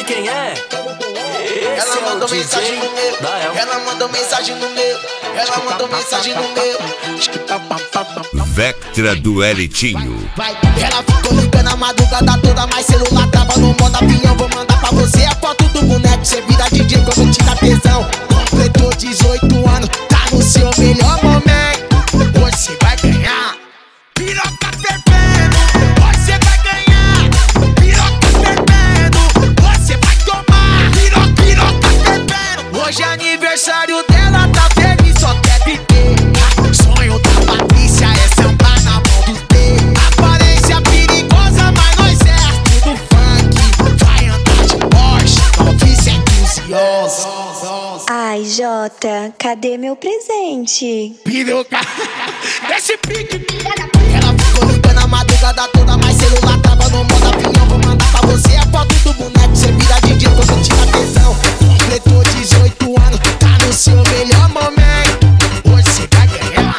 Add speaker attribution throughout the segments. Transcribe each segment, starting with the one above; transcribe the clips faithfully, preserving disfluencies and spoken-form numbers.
Speaker 1: quem é?
Speaker 2: Ela
Speaker 1: Esse é
Speaker 2: mandou
Speaker 1: o
Speaker 2: mensagem no meu.
Speaker 1: Dael.
Speaker 2: Ela mandou mensagem no meu. Ela mandou mensagem no meu.
Speaker 3: Vectra do Elitinho.
Speaker 2: Vai, ela ficou ligando a madrugada toda, mas celular tava no modo avião. Vou mandar pra você a foto do boneco. Cê vira D J quando te dá tesão. Completou dezoito anos, tá no seu melhor momento. Hoje cê vai ganhar piroca fervendo. Hoje cê vai ganhar piroca fervendo. Hoje cê vai tomar piroca, piroca fervendo. Hoje é aniversário dela, tá feliz, só quer viver. Sonho da Patrícia é sentar na mão dos D. Aparência perigosa, mas nós é tudo funk. Vai andar de Porsche, novecentos e onze.
Speaker 4: Ai, Jota, cadê meu presente?
Speaker 2: Piroca, desce pique. Ela ficou ligando a madrugada toda, mas celular tava no modo avião. Vou mandar pra você a foto do boneco. Cê vira D J quando te dá tesão. Completou dezoito anos, tá no seu melhor momento. Hoje cê vai ganhar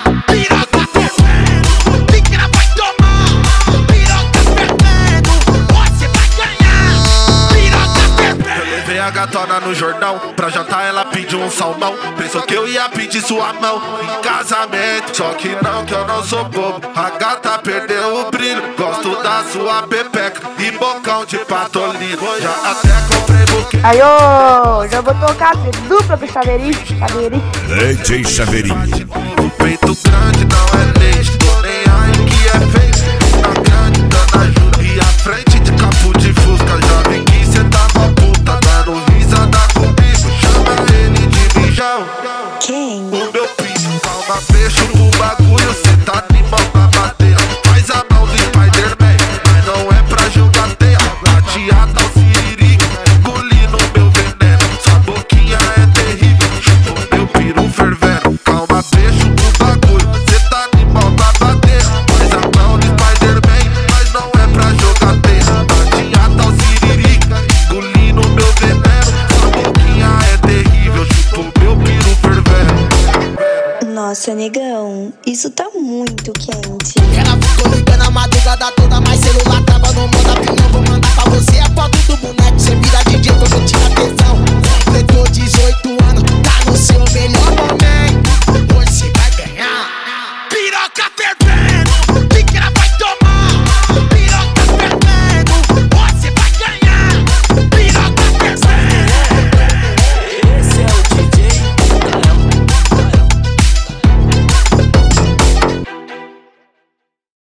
Speaker 2: piroca fervendo. Piquena vai tomar piroca fervendo. Hoje cê vai ganhar piroca fervendo.
Speaker 5: Levei a gatona no Jordão, pra jantar ela pediu um salmão. Pensou que eu ia pedir sua mão em casamento, só que não, que eu não sou bobo. A gata perdeu o brilho, gosto da sua pepeca e bocão de patolino. Já até comprei buquê.
Speaker 6: Aí, ô, já vou tocar dupla pro Chaveirinho, Chaveirinho.
Speaker 3: D J Chaveirinho.
Speaker 5: O peito grande não é leite, tô nem aí que é feito. Na grande dando ajuda e a frente de capo de fusca. Já vi que cê tá uma puta, dando risada comigo. Chama ele de mijão.
Speaker 4: Quem?
Speaker 5: O meu pinto, calma, fecha o bagulho. Cê tá animal pra bater. Faz a mão do Spider-Man, mas não é pra jogar teia. Lateada ao siririca, engolindo meu veneno. Sua boquinha é terrível, chupa meu peru fervendo. Calma, fecha o bagulho. Cê tá animal pra bater. Faz a mão do Spider-Man, mas não é pra jogar teia. Lateada ao siririca, engolindo meu veneno. Sua boquinha é terrível, chupa meu peru fervendo.
Speaker 4: Nossa, negão, isso tá muito quente.
Speaker 2: Ela ficou ligando a madrugada toda, mas celular tava no modo avião. Vou mandar pra você a foto do boneco. Cê vira D J quando te dá tesão.